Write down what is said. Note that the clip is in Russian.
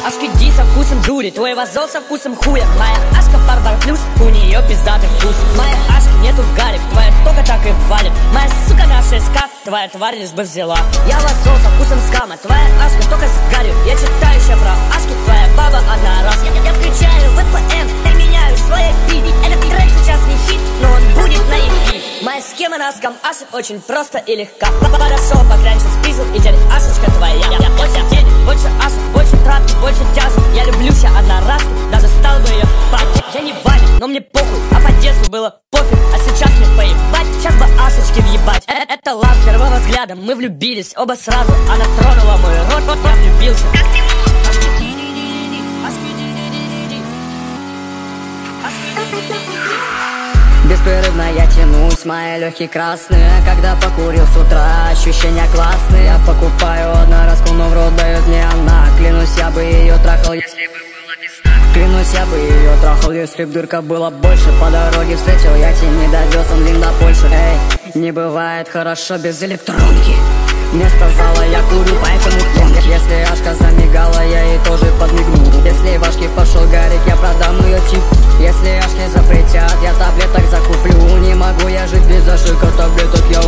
Ашки Ди со вкусом дури, твой вазол со вкусом хуя. Моя Ашка Барбар плюс, у нее пиздатый вкус. Моя Ашки нету гарик, твоя только так и валит. Моя сука на 6К, твоя тварь лишь бы взяла. Я вазол со вкусом скама, твоя Ашка только с гарью. Я читаю еще про Ашки, твоя баба одна раз. Я включаю VPN, применяю свои пиди. Этот трек сейчас не хит, но он будет на EP. Моя схема на скам Ашек очень просто и легка. Подошел, поглянчил, списал, и теперь Ашечка твоя. Я больше денег, больше Ашек, больше тратки, больше тяжек. Я люблю себя одноразки, даже стал бы ее папой. Я не Ваня, но мне похуй, а по детству было пофиг. А сейчас мне поебать, сейчас бы Ашечки въебать. Это лав с первого взгляда, мы влюбились оба сразу. Она тронула мой рот, я влюбился. Беспрерывно я тянусь, мои легкие красные. Когда покурил с утра, ощущения классные. Я покупаю одноразку, но в рот дает мне она. Клянусь, я бы ее трахал, если бы была весна. Клянусь, я бы ее трахал, если б дырка была больше. По дороге встретил я тени до весен, лин до Польши. Эй, не бывает хорошо без электронки. Мне сказала, я курю, поэтому тонкий. Если Ашка замигала, я ей тоже подмигну. Если в Ашке пошел гарик, я продам ее тип. Если Ашки запретят, я таблеток закуплю. Не могу я жить без Ашика, таблеток я